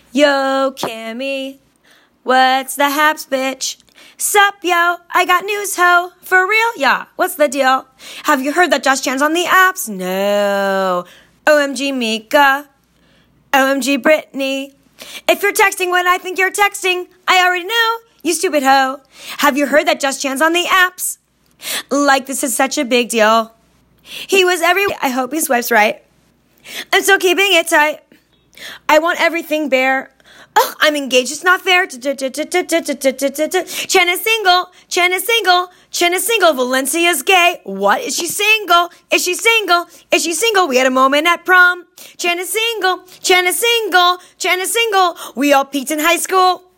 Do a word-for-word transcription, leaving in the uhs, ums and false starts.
Yo, Kimmy, what's the haps, bitch? Sup, yo, I got news, ho. For real? Yeah, what's the deal? Have you heard that Josh Chan's on the apps? No. O M G Mika. O M G Brittany. If you're texting what I think you're texting, I already know, you stupid hoe. Have you heard that Josh Chan's on the apps? Like this is such a big deal. He was every... I hope he swipes right. I'm still keeping it tight. I want everything bare. Ugh, I'm engaged, it's not fair. Chen is single, Chen is single, Chen is single, Valencia's gay. What? Is she single? Is she single? Is she single? We had a moment at prom. Chen is single, Chen is single, Chen is single. We all peaked in high school.